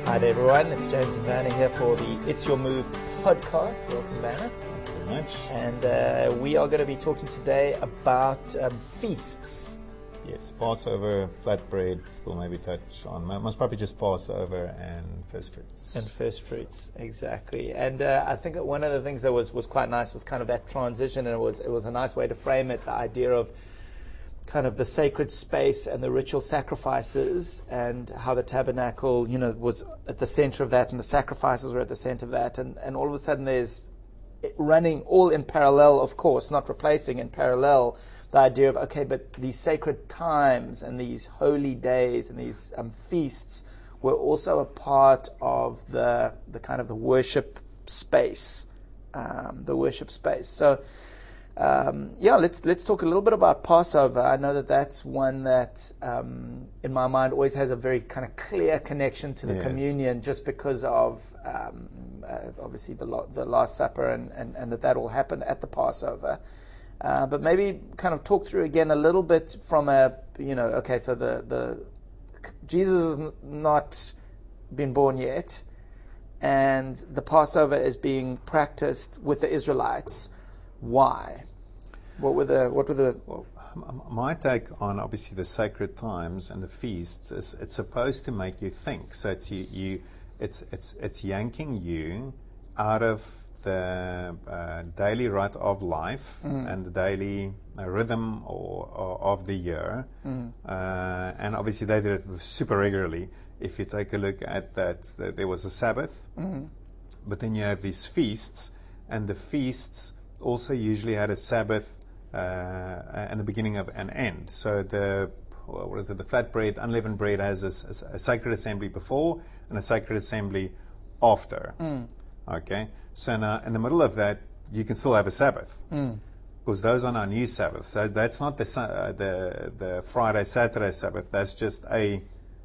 Hi there, everyone. It's James and Vanna here for the It's Your Move podcast. Welcome, Vanna. Thank you very much. And we are going to be talking today about feasts. Yes, Passover, flatbread, we'll maybe touch on. Most probably just Passover and first fruits. And first fruits, exactly. And I think that one of the things that was quite nice was kind of that transition, and it was a nice way to frame it, the idea of kind of the sacred space and the ritual sacrifices, and how the tabernacle, was at the center of that, and the sacrifices were at the center of that, and all of a sudden there's running all in parallel, of course, not replacing, in parallel, the idea of, okay, but these sacred times and these holy days and these feasts were also a part of the kind of the worship space, So, let's talk a little bit about Passover. I know that that's one that, in my mind, always has a very kind of clear connection to the communion, just because of obviously the Last Supper and that all happened at the Passover. But maybe kind of talk through again a little bit from so the Jesus has not been born yet, and the Passover is being practiced with the Israelites. Why? What were the? Well, my take on obviously the sacred times and the feasts is it's supposed to make you think. So it's yanking you out of the daily rut of life and the daily rhythm of the year, and obviously they did it super regularly. If you take a look at that there was a Sabbath, but then you have these feasts, and the feasts also usually had a Sabbath and the beginning of an end. So the flatbread, unleavened bread has a sacred assembly before and a sacred assembly after. Okay, so now in the middle of that, you can still have a Sabbath, because those are our new Sabbath. So that's not the Friday, Saturday Sabbath. That's just a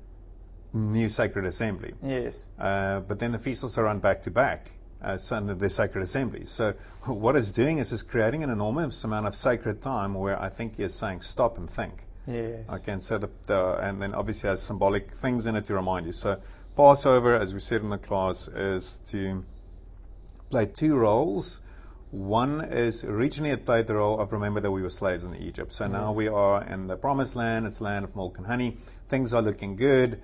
new sacred assembly. Yes. But then the feasts also run back to back. The sacred assemblies. So what it's doing is creating an enormous amount of sacred time where I think it's saying stop and think. Yes. Okay, and so and then obviously has symbolic things in it to remind you. So Passover, as we said in the class, is to play two roles. One is originally it played the role of remember that we were slaves in Egypt. So now we are in the promised land. It's land of milk and honey. Things are looking good.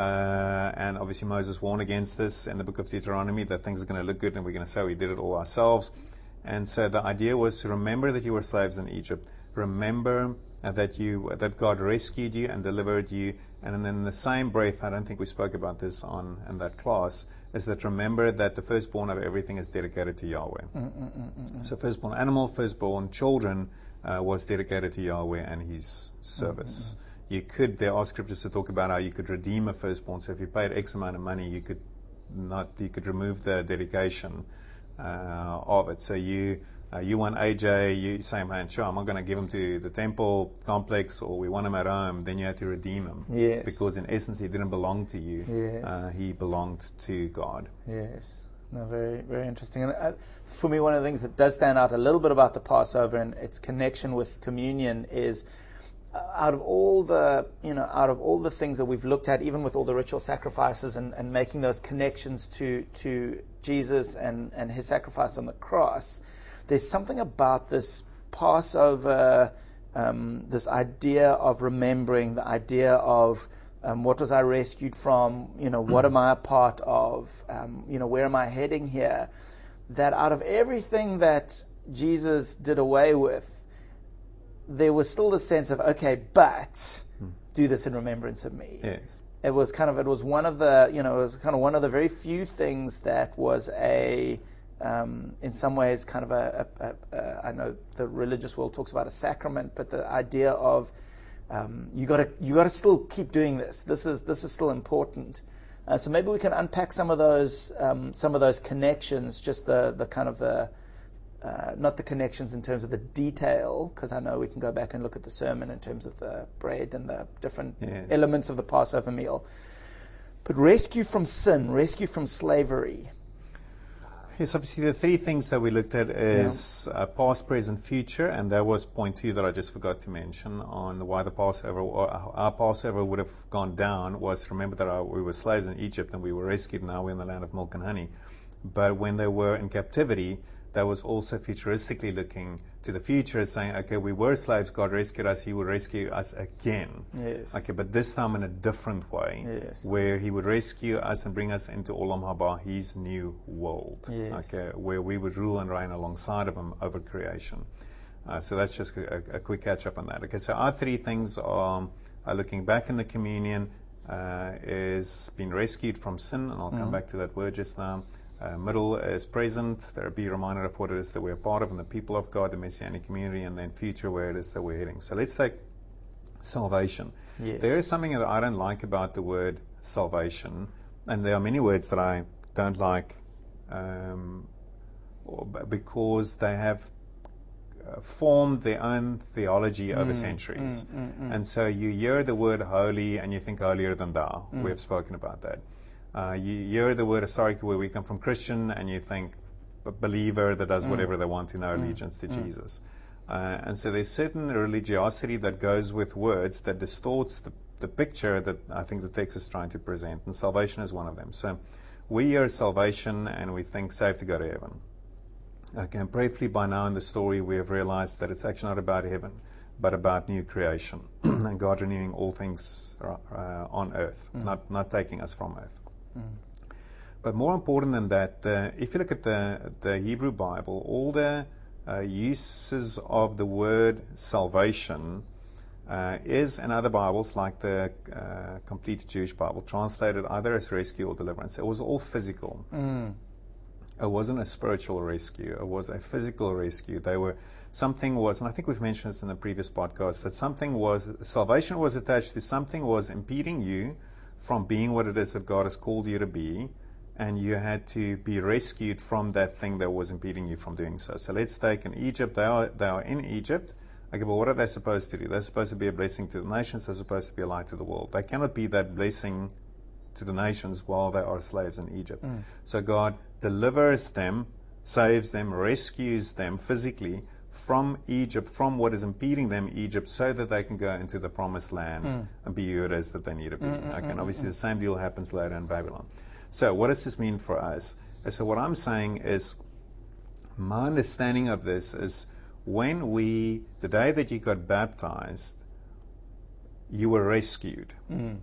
And obviously Moses warned against this in the book of Deuteronomy, that things are going to look good and we're going to say we did it all ourselves. And so the idea was to remember that you were slaves in Egypt. Remember that God rescued you and delivered you. And then in the same breath, I don't think we spoke about this in that class, is that remember that the firstborn of everything is dedicated to Yahweh. So firstborn animal, firstborn children was dedicated to Yahweh and His service. There are scriptures to talk about how you could redeem a firstborn. So if you paid X amount of money, you could remove the dedication of it. So you want AJ, you say, man, sure, I'm not going to give him to the temple complex, or we want him at home. Then you have to redeem him. Yes. Because in essence, he didn't belong to you. Yes. He belonged to God. Yes. No, very, very interesting. And for me, one of the things that does stand out a little bit about the Passover and its connection with communion is, out of all the things that we've looked at, even with all the ritual sacrifices and making those connections to Jesus and His sacrifice on the cross, there's something about this Passover, this idea of remembering, the idea of what was I rescued from, what am I a part of, where am I heading here, that out of everything that Jesus did away with, there was still the sense of, okay, but do this in remembrance of me. Yes. It was one of the very few things that was in some ways kind of I know the religious world talks about a sacrament, but the idea of you got to still keep doing this. This is still important. So maybe we can unpack some of those connections, just the kind of the not the connections in terms of the detail, because I know we can go back and look at the sermon in terms of the bread and the different elements of the Passover meal. But rescue from sin, rescue from slavery. Yes, obviously the three things that we looked at is past, present, future, and that was point 2 that I just forgot to mention on why the Passover, or our Passover would have gone down was, remember that we were slaves in Egypt and we were rescued, now we're in the land of milk and honey. But when they were in captivity, that was also futuristically looking to the future, saying, okay, we were slaves, God rescued us, He would rescue us again. Yes. Okay, but this time in a different way, Yes. where He would rescue us and bring us into Olam Haba, His new world. Yes. Okay, where we would rule and reign alongside of Him over creation. So that's just a quick catch up on that. Okay, so our three things are looking back in the communion, is being rescued from sin, and I'll come back to that word just now. Middle is present, there be reminded of what it is that we're part of and the people of God, the Messianic community, and then future where it is that we're heading. So let's take salvation. Yes. There is something that I don't like about the word salvation, and there are many words that I don't like because they have formed their own theology over centuries. And so you hear the word holy and you think holier than thou. We have spoken about that. You hear the word historically, where we come from, Christian, and you think a believer that does whatever they want in our allegiance to Jesus. And so there's certain religiosity that goes with words that distorts the picture that I think the text is trying to present, and salvation is one of them. So we hear salvation and we think saved to go to heaven. Okay, and briefly by now in the story we have realized that it's actually not about heaven, but about new creation and God renewing all things on earth, not taking us from earth. But more important than that, if you look at the Hebrew Bible, all the uses of the word salvation is in other Bibles, like the Complete Jewish Bible, translated either as rescue or deliverance. It was all physical. It wasn't a spiritual rescue. It was a physical rescue. Something was, and I think we've mentioned this in the previous podcast, that salvation was attached to something was impeding you from being what it is that God has called you to be, and you had to be rescued from that thing that was impeding you from doing so. So let's take in Egypt. They are in Egypt. Okay, but what are they supposed to do? They're supposed to be a blessing to the nations. They're supposed to be a light to the world. They cannot be that blessing to the nations while they are slaves in Egypt. So God delivers them, saves them, rescues them physically from Egypt, from what is impeding them, Egypt, so that they can go into the promised land and be who it is that they need to be. And obviously the same deal happens later in Babylon. So what does this mean for us? So what I'm saying is, my understanding of this is, the day that you got baptized, you were rescued.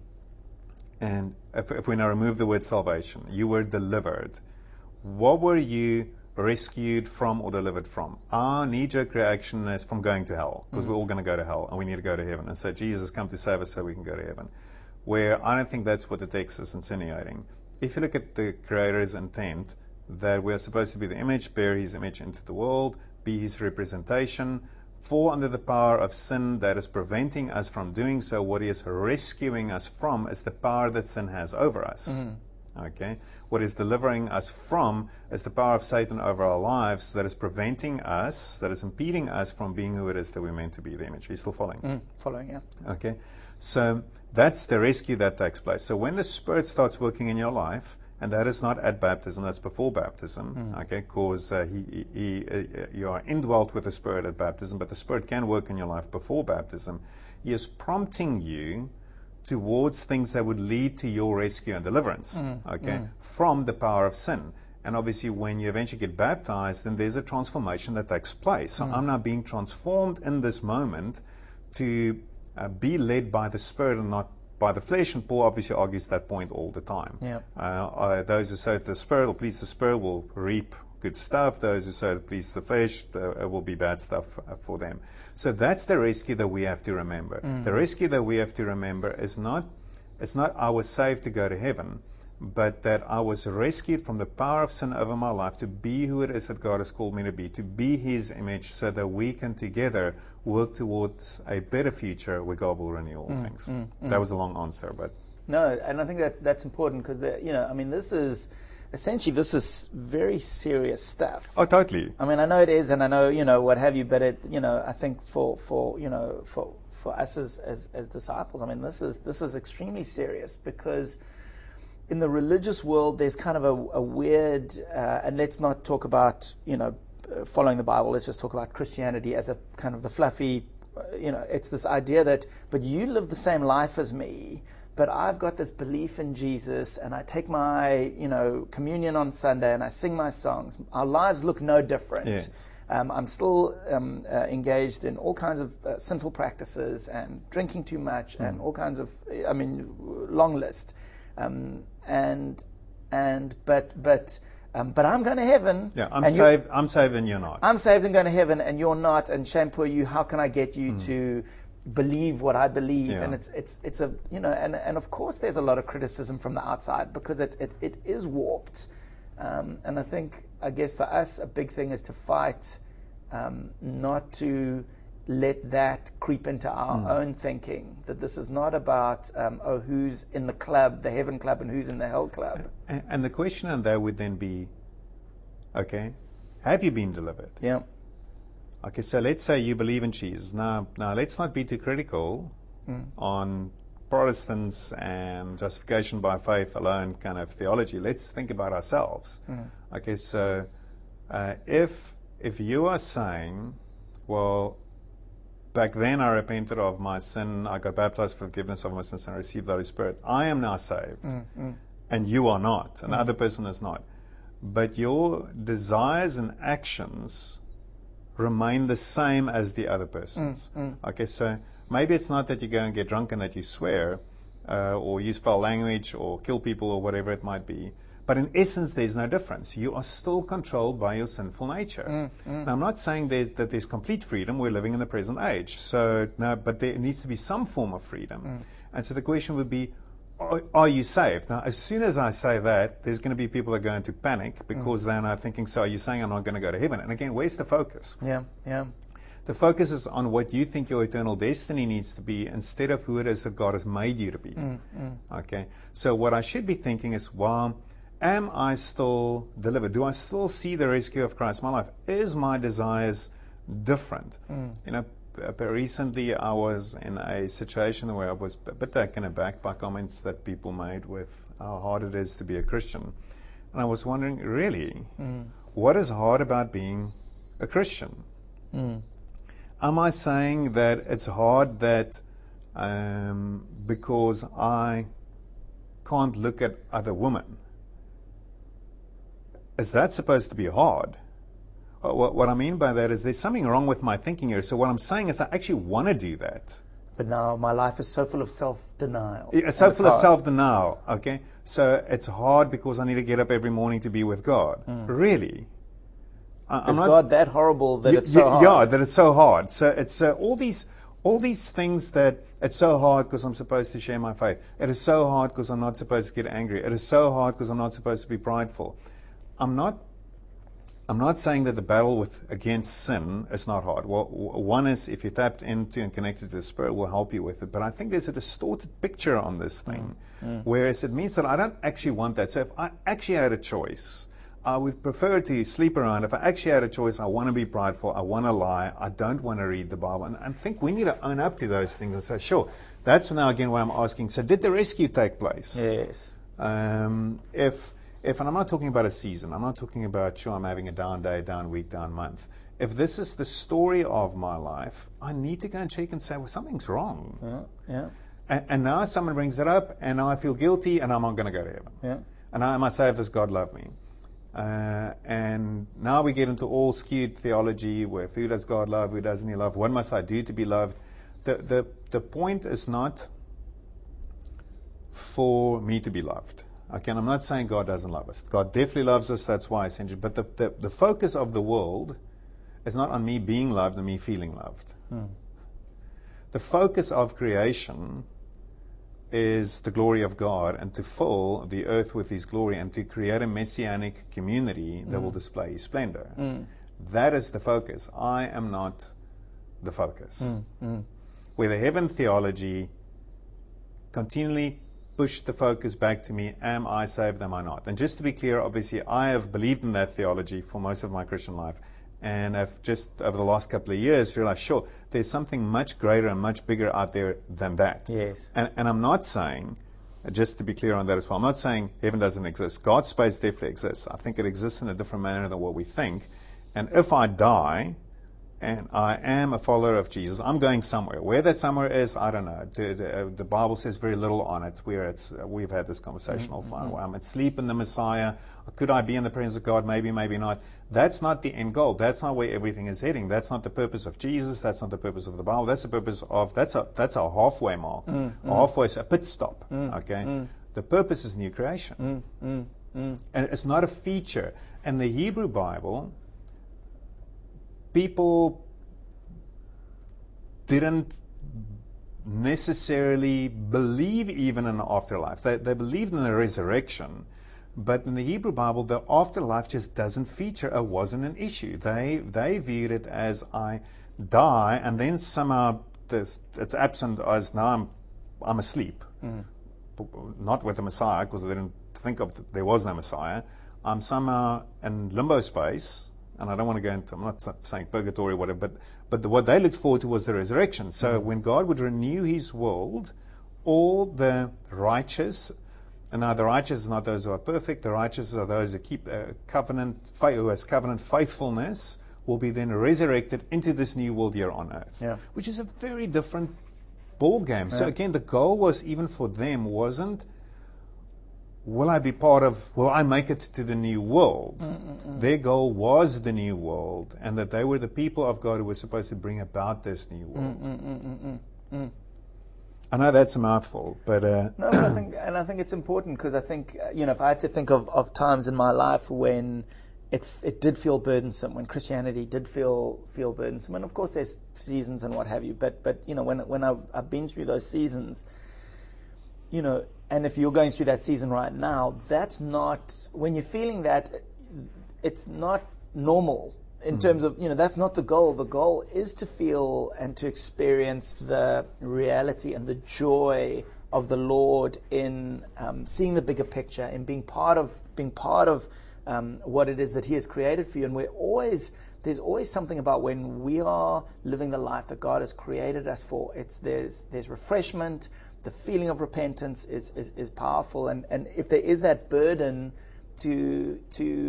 And if we now remove the word salvation, you were delivered. What were you rescued from or delivered from? Our knee-jerk reaction is from going to hell, because we're all going to go to hell and we need to go to heaven. And so Jesus come to save us so we can go to heaven. Where I don't think that's what the text is insinuating. If you look at the Creator's intent, that we're supposed to be the image, bear His image into the world, be His representation, fall under the power of sin that is preventing us from doing so. What He is rescuing us from is the power that sin has over us. Okay? What is delivering us from is the power of Satan over our lives that is preventing us, that is impeding us from being who it is that we're meant to be, the image. Are you still following? Following, yeah. Okay? So that's the rescue that takes place. So when the Spirit starts working in your life, and that is not at baptism, that's before baptism, okay, because you are indwelt with the Spirit at baptism, but the Spirit can work in your life before baptism. He is prompting you towards things that would lead to your rescue and deliverance, from the power of sin. And obviously when you eventually get baptized, then there's a transformation that takes place. So I'm now being transformed in this moment to be led by the Spirit and not by the flesh, and Paul obviously argues that point all the time. Those who sow to the Spirit or please the Spirit will reap good stuff. Those who sow to please the flesh will be bad stuff for them. So that's the rescue that we have to remember. The rescue that we have to remember is not I was saved to go to heaven, but that I was rescued from the power of sin over my life to be who it is that God has called me to be His image, so that we can together work towards a better future where God will renew all things. That was a long answer, but... No, and I think that's important because, this is very serious stuff. Oh, totally. I mean, I know it is, and I know, what have you, but I think for us as disciples, I mean, this is extremely serious because in the religious world, there's kind of a weird, and let's not talk about, following the Bible. Let's just talk about Christianity as a kind of the fluffy, it's this idea that, but you live the same life as me, but I've got this belief in Jesus, and I take my, communion on Sunday, and I sing my songs. Our lives look no different. Yes. I'm still engaged in all kinds of sinful practices and drinking too much and all kinds of, long list. But I'm going to heaven. Yeah, I'm saved. I'm saved, and you're not. I'm saved and going to heaven, and you're not. And shame poor you. How can I get you to believe what I believe? Yeah. And it's a and of course there's a lot of criticism from the outside because it is warped. And I guess for us a big thing is to fight, not to let that creep into our own thinking, that this is not about, who's in the club, the heaven club, and who's in the hell club. And the question on that would then be, okay, have you been delivered? Yeah. Okay, so let's say you believe in Jesus. Now let's not be too critical on Protestants and justification by faith alone kind of theology. Let's think about ourselves. Okay, so if you are saying, well, back then I repented of my sin, I got baptized for forgiveness of my sins, and I received the Holy Spirit. I am now saved, and you are not, and the other person is not. But your desires and actions remain the same as the other person's. Okay, so maybe it's not that you go and get drunk and that you swear, or use foul language, or kill people, or whatever it might be. But in essence, there's no difference. You are still controlled by your sinful nature. Now, I'm not saying that there's complete freedom. We're living in the present age. So, no, but there needs to be some form of freedom. And so the question would be, are you saved? Now, as soon as I say that, there's going to be people that are going to panic because they're now thinking, so are you saying I'm not going to go to heaven? And again, where's the focus? Yeah. The focus is on what you think your eternal destiny needs to be instead of who it is that God has made you to be. Okay? So what I should be thinking is, well, am I still delivered? Do I still see the rescue of Christ in my life? Is my desires different? Recently I was in a situation where I was a bit taken aback by comments that people made with how hard it is to be a Christian. And I was wondering, really, what is hard about being a Christian? Am I saying that it's hard that because I can't look at other women? Is that supposed to be hard? What I mean by that is there's something wrong with my thinking here. So what I'm saying is I actually want to do that. But now my life is so full of self-denial. It's so full of self-denial, okay? So it's hard because I need to get up every morning to be with God. Really? Is God that horrible that it's so hard? Yeah, that it's so hard. So it's all these things that it's so hard because I'm supposed to share my faith. It is so hard because I'm not supposed to get angry. It is so hard because I'm not supposed to be prideful. I'm not saying that the battle against sin is not hard. Well, one is if you're tapped into and connected to the Spirit, will help you with it. But I think there's a distorted picture on this thing, whereas it means that I don't actually want that. So if I actually had a choice, I would prefer to sleep around. If I actually had a choice, I want to be prideful, I want to lie, I don't want to read the Bible. And I think we need to own up to those things and say, sure, that's now again where I'm asking, so did the rescue take place? Yes. And I'm not talking about a season, I'm not talking about, sure, I'm having a down day, down week, down month. If this is the story of my life, I need to go and check and say, well, something's wrong. Yeah. And now someone brings it up, and now I feel guilty, and I'm not going to go to heaven. Yeah. And am I saved? Does God love me? And now we get into all skewed theology with who does God love, who doesn't He love, what must I do to be loved? The point is not for me to be loved. Okay, and I'm not saying God doesn't love us. God definitely loves us, that's why I sent you. But the focus of the world is not on me being loved and me feeling loved. The focus of creation is the glory of God and to fill the earth with His glory and to create a messianic community that will display His splendor. That is the focus. I am not the focus. Where the heaven theology continually pushed the focus back to me, am I saved, am I not? And just to be clear, obviously, I have believed in that theology for most of my Christian life. And I've just, over the last couple of years, realized, sure, there's something much greater and much bigger out there than that. Yes. And I'm not saying Just to be clear on that as well. I'm not saying heaven doesn't exist. God's space definitely exists. I think it exists in a different manner than what we think. And if I die and I am a follower of Jesus, I'm going somewhere. Where that somewhere is, I don't know. The Bible says very little on it. We've had this conversation all fine. I'm asleep in the Messiah. Could I be in the presence of God? Maybe, maybe not. That's not the end goal. That's not where everything is heading. That's not the purpose of Jesus. That's not the purpose of the Bible. That's the purpose of, that's a halfway mark. Halfway is a pit stop. Okay? The purpose is new creation. And it's not a feature. And the Hebrew Bible, people didn't necessarily believe even in the afterlife. They believed in the resurrection. But in the Hebrew Bible, the afterlife just doesn't feature. It wasn't an issue. They viewed it as I die, and then somehow it's absent as now I'm asleep. Not with the Messiah, because they didn't think of there was no Messiah. I'm somehow in limbo space, and I don't want to go into, I'm not saying purgatory or whatever, but what they looked forward to was the resurrection. So when God would renew His world, all the righteous. And now the righteous are not those who are perfect. The righteous are those who keep covenant, who has covenant faithfulness, will be then resurrected into this new world here on earth. Which is a very different ball game. So again, the goal was, even for them, wasn't, will I make it to the new world? Their goal was the new world, and that they were the people of God who were supposed to bring about this new world. I know that's a mouthful, but no, but I think it's important, because I think if I had to think of times in my life when it did feel burdensome, when Christianity did feel burdensome, and of course there's seasons and what have you, but when I've been through those seasons, and if you're going through that season right now, that's not, when you're feeling that, it's not normal. In terms of, that's not the goal. The goal is to feel and to experience the reality and the joy of the Lord in seeing the bigger picture, in being part of what it is that He has created for you. And there's always something about when we are living the life that God has created us for. There's refreshment. The feeling of repentance is powerful. And if there is that burden to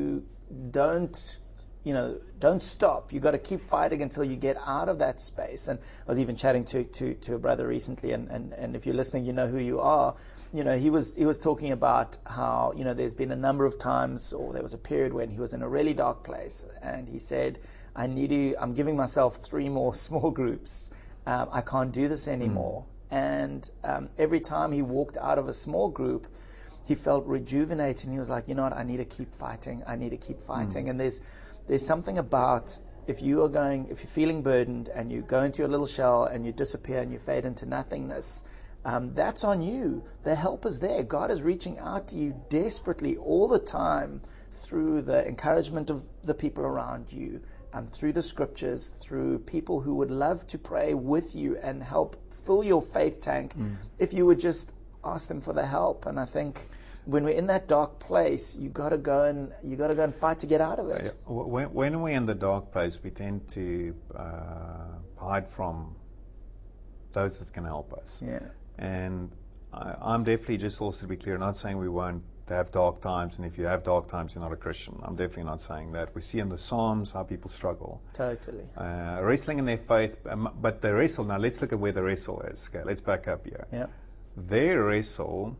don't stop. You've got to keep fighting until you get out of that space. And I was even chatting to a brother recently, and if you're listening, you know who you are. He was talking about how, there's been a number of times, or there was a period when he was in a really dark place, and he said, I'm giving myself 3 more small groups. I can't do this anymore. And every time he walked out of a small group, he felt rejuvenated, and he was like, you know what, I need to keep fighting. And there's something about, if you're feeling burdened and you go into your little shell and you disappear and you fade into nothingness, that's on you. The help is there. God is reaching out to you desperately all the time through the encouragement of the people around you, through the scriptures, through people who would love to pray with you and help fill your faith tank if you would just ask them for the help. And I think when we're in that dark place, you got to go and fight to get out of it. When we're in the dark place, we tend to hide from those that can help us. And I'm definitely, just also to be clear, not saying we won't have dark times, and if you have dark times, you're not a Christian. I'm definitely not saying that. We see in the Psalms how people struggle. Totally. Wrestling in their faith, but the wrestle, now let's look at where the wrestle is. Okay, let's back up here. Their wrestle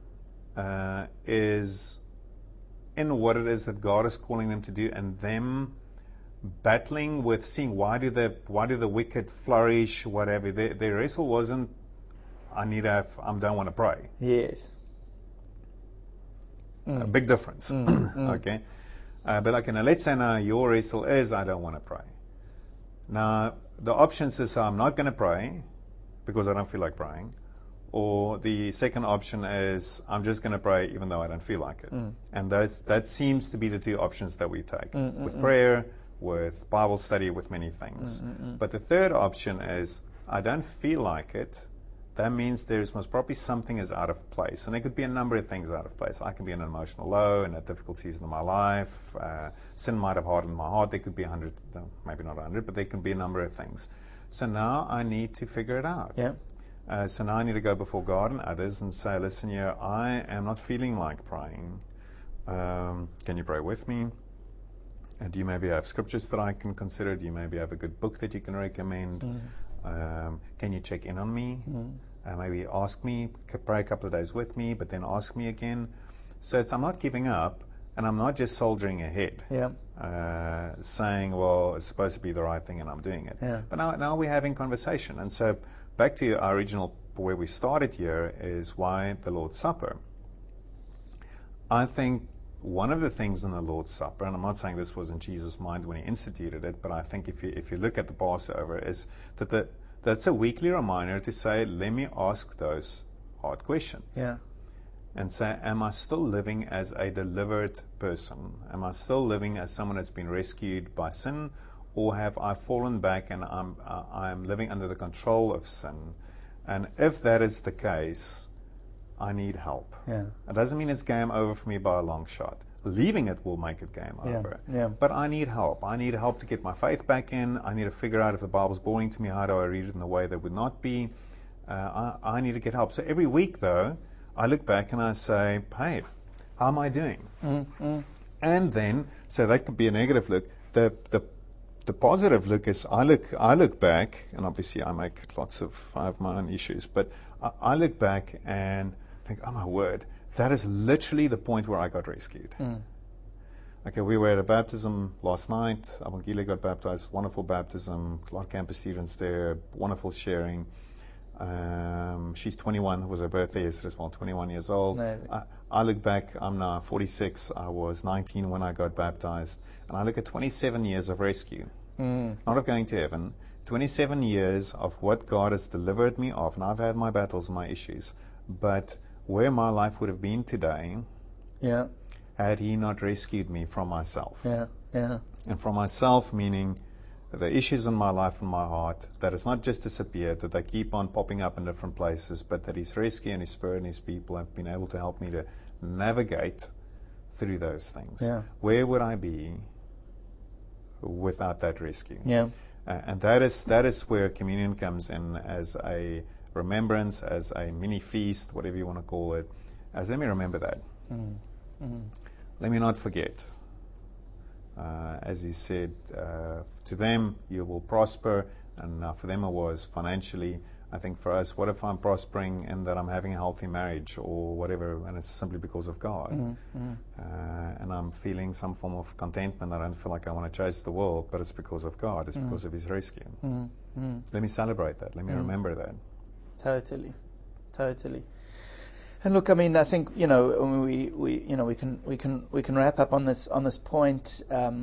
is in what it is that God is calling them to do, and them battling with seeing why do the wicked flourish, whatever. Their wrestle wasn't, I don't want to pray. Yes. A big difference. Okay. But let's say now your wrestle is, I don't want to pray. Now the options is, I'm not going to pray because I don't feel like praying. Or the second option is, I'm just going to pray even though I don't feel like it. And that seems to be the 2 options that we take. With prayer, with Bible study, with many things. But the third option is, I don't feel like it. That means there's most probably something is out of place. And there could be a number of things out of place. I can be in an emotional low, in a difficult season of my life. Sin might have hardened my heart. There could be 100, maybe not 100, but there could be a number of things. So now I need to figure it out. So now I need to go before God and others and say, listen here, I am not feeling like praying. Can you pray with me? And do you maybe have scriptures that I can consider? Do you maybe have a good book that you can recommend? Can you check in on me? Maybe ask me, pray a couple of days with me, but then ask me again. So I'm not giving up, and I'm not just soldiering ahead, saying, well, it's supposed to be the right thing and I'm doing it. Yeah. But now we're having conversation. And so back to our original, where we started here, is why the Lord's Supper. I think one of the things in the Lord's Supper, and I'm not saying this was in Jesus' mind when he instituted it, but I think if you look at the Passover, is that that's a weekly reminder to say, let me ask those hard questions. Yeah. And say, am I still living as a delivered person? Am I still living as someone that's been rescued by sin? Or have I fallen back and I'm living under the control of sin? And if that is the case, I need help. Yeah. It doesn't mean it's game over for me by a long shot. Leaving it will make it game over. Yeah. But I need help. I need help to get my faith back in. I need to figure out if the Bible's boring to me, how do I read it in a way that would not be. I need to get help. So every week, though, I look back and I say, hey, how am I doing? And then, so that could be a negative look. The positive look is I look back, and obviously I have my own issues, but I look back and think, oh my word, that is literally the point where I got rescued. Okay, we were at a baptism last night. Abangile got baptized, wonderful baptism, a lot of campus students there, wonderful sharing. She's 21, it was her birthday yesterday as well, 21 years old. I look back, I'm now 46, I was 19 when I got baptized, and I look at 27 years of rescue, not of going to heaven, 27 years of what God has delivered me of, and I've had my battles, my issues, but where my life would have been today had He not rescued me from myself. And from myself meaning the issues in my life and my heart, that it's not just disappeared, that they keep on popping up in different places, but that His rescue and His Spirit and His people have been able to help me to navigate through those things. Where would I be without that rescue? And that is where communion comes in as a remembrance, as a mini feast, whatever you want to call it, as let me remember that. Let me not forget. As He said, to them you will prosper, and for them it was financially. I think for us, what if I'm prospering in that I'm having a healthy marriage or whatever, and it's simply because of God. And I'm feeling some form of contentment. I don't feel like I want to chase the world, but it's because of God. It's because of His rescue. Let me celebrate that. Let me remember that. Totally. And look, I mean, I think we can wrap up on this point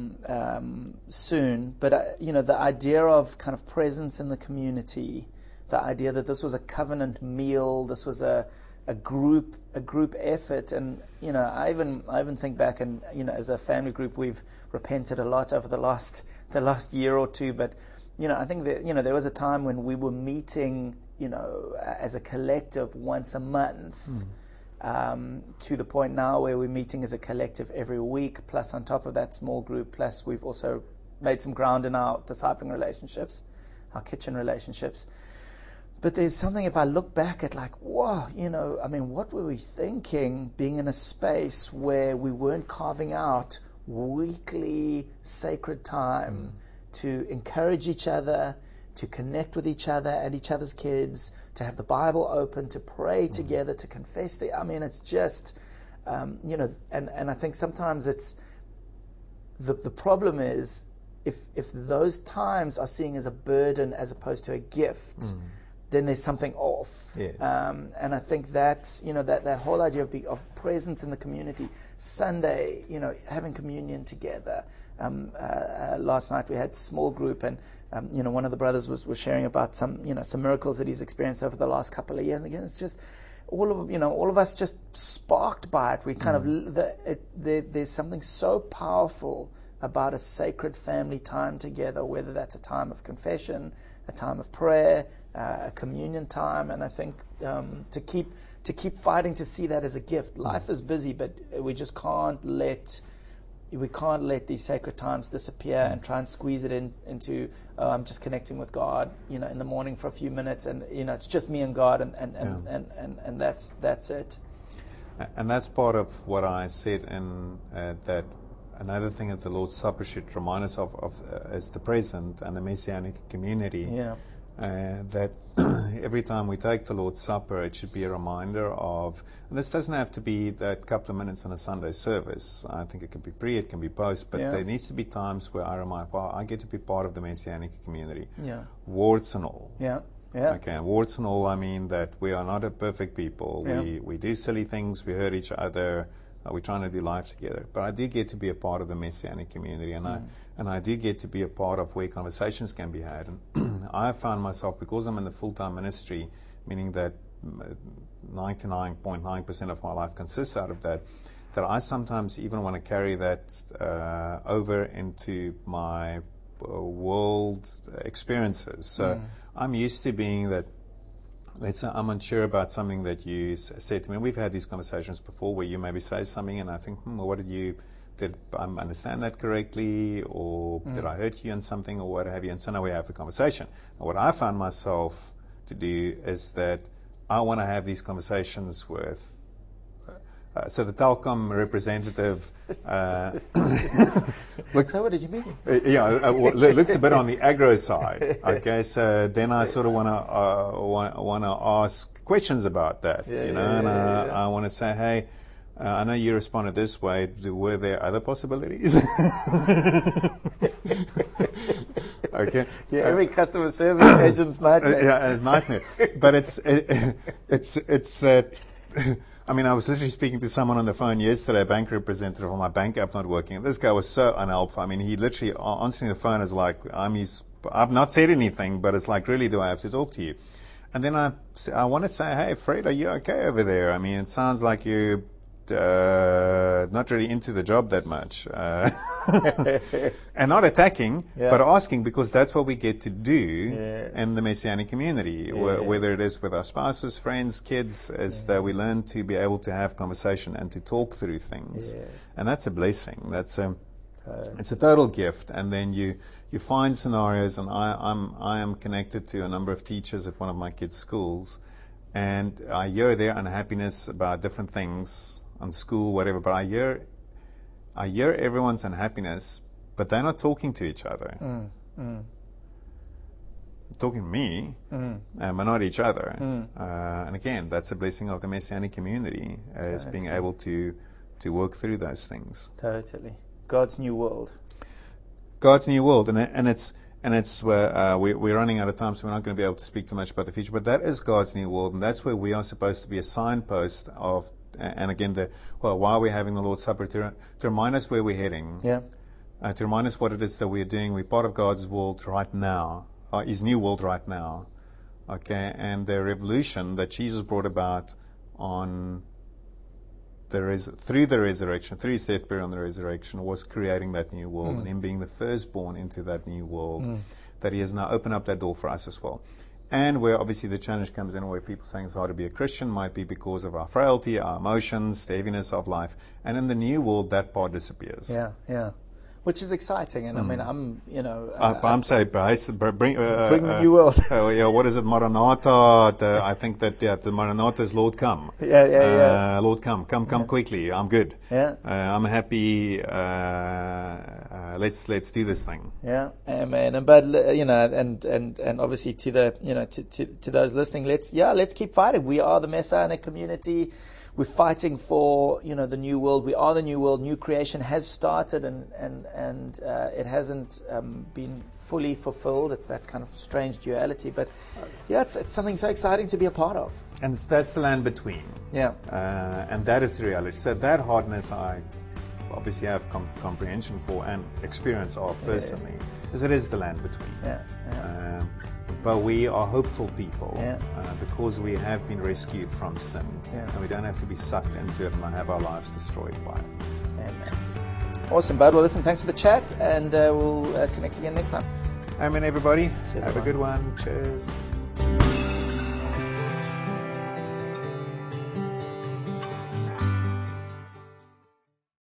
soon. But the idea of kind of presence in the community, the idea that this was a covenant meal, this was a group effort, and I even think back, and as a family group we've repented a lot over the last year or two. But I think that there was a time when we were meeting as a collective once a month, to the point now where we're meeting as a collective every week, plus on top of that small group, plus we've also made some ground in our discipling relationships, our kitchen relationships. But there's something, if I look back at whoa, I mean, what were we thinking being in a space where we weren't carving out weekly sacred time to encourage each other, to connect with each other and each other's kids, to have the Bible open, to pray together, to confess. I mean, it's just, and I think sometimes it's, the problem is if those times are seen as a burden as opposed to a gift, then there's something off. Yes. And I think that's, that whole idea of presence in the community, Sunday, having communion together. Last night we had small group, and one of the brothers was sharing about some miracles that he's experienced over the last couple of years. And again, it's just all of us just sparked by it. We kind of there's something so powerful about a sacred family time together, whether that's a time of confession, a time of prayer, a communion time. And I think to keep fighting to see that as a gift. Life is busy, but we just can't let we can't let these sacred times disappear and try and squeeze it into I'm just connecting with God, in the morning for a few minutes, and it's just me and God, and that's it. And that's part of what I said in that. Another thing that the Lord's Supper should remind us of is the present and the Messianic community. Yeah. That every time we take the Lord's Supper, it should be a reminder of, and this doesn't have to be that couple of minutes in a Sunday service. I think it can be pre, it can be post, but there needs to be times where I remind, I get to be part of the Messianic community. Yeah. Warts and all. Yeah. Yeah. Okay, and warts and all, I mean that we are not a perfect people. Yeah. We do silly things, we hurt each other. We're trying to do life together. But I do get to be a part of the Messianic community, and I do get to be a part of where conversations can be had. And I have found myself, because I'm in the full-time ministry, meaning that 99.9% of my life consists out of that, that I sometimes even want to carry that over into my world experiences. So I'm used to being that. Let's say I'm unsure about something that you said to me. We've had these conversations before where you maybe say something and I think, did I understand that correctly, or did I hurt you in something, or what have you? And so now we have the conversation. And what I found myself to do is that I want to have these conversations with so the Telkom representative looks. So what did you mean? Looks a bit on the agro side. Okay, so then I sort of want to ask questions about that, I want to say, hey, I know you responded this way. Were there other possibilities? Okay. Yeah, every customer service agent's nightmare. Yeah, it's nightmare. But it's that. I mean, I was literally speaking to someone on the phone yesterday, a bank representative on my bank app not working. This guy was so unhelpful. I mean, he literally answering the phone is like, I've not said anything, but it's like, really, do I have to talk to you? And then I want to say, hey, Fred, are you okay over there? I mean, it sounds like you're not really into the job that much. And not attacking, but asking, because that's what we get to do in the Messianic community, whether it is with our spouses, friends, kids, is that we learn to be able to have conversation and to talk through things. And that's a blessing. That's it's a total gift. And then you find scenarios, and I am connected to a number of teachers at one of my kids' schools, and I hear their unhappiness about different things on school, whatever, but I hear everyone's unhappiness, but they're not talking to each other. Talking to me, but not each other. And again, that's a blessing of the Messianic community, is being able to work through those things. Totally. God's new world. God's new world, and it's where we're running out of time, so we're not going to be able to speak too much about the future, but that is God's new world, and that's where we are supposed to be a signpost of. And again, why we're having the Lord's Supper, to remind us where we're heading, to remind us what it is that we're doing. We're part of God's world right now, His new world right now, okay? And the revolution that Jesus brought about through the resurrection, through His death, burial, and the resurrection, was creating that new world, and Him being the firstborn into that new world, that He has now opened up that door for us as well. And where obviously the challenge comes in, where people saying it's hard to be a Christian, might be because of our frailty, our emotions, the heaviness of life. And in the new world, that part disappears. Yeah. Which is exciting. And I mean, I'm saying, bring the new world. What is it, Maranatha? I think that the Maranatha is Lord come. Lord come quickly. I'm good. I'm happy. Let's do this thing. Yeah, amen. But and obviously to the to those listening, let's keep fighting. We are the Messianic community. We're fighting for the new world. We are the new world. New creation has started, and it hasn't been fully fulfilled. It's that kind of strange duality, but it's something so exciting to be a part of. And that's the land between. And that is the reality. So that hardness I obviously have comprehension for and experience of personally, because it is the land between. But we are hopeful people because we have been rescued from sin, and we don't have to be sucked into it and have our lives destroyed by it. Amen. Awesome, bud. Well, listen, thanks for the chat, and we'll connect again next time. Amen, everybody. Cheers, have a good one. Cheers.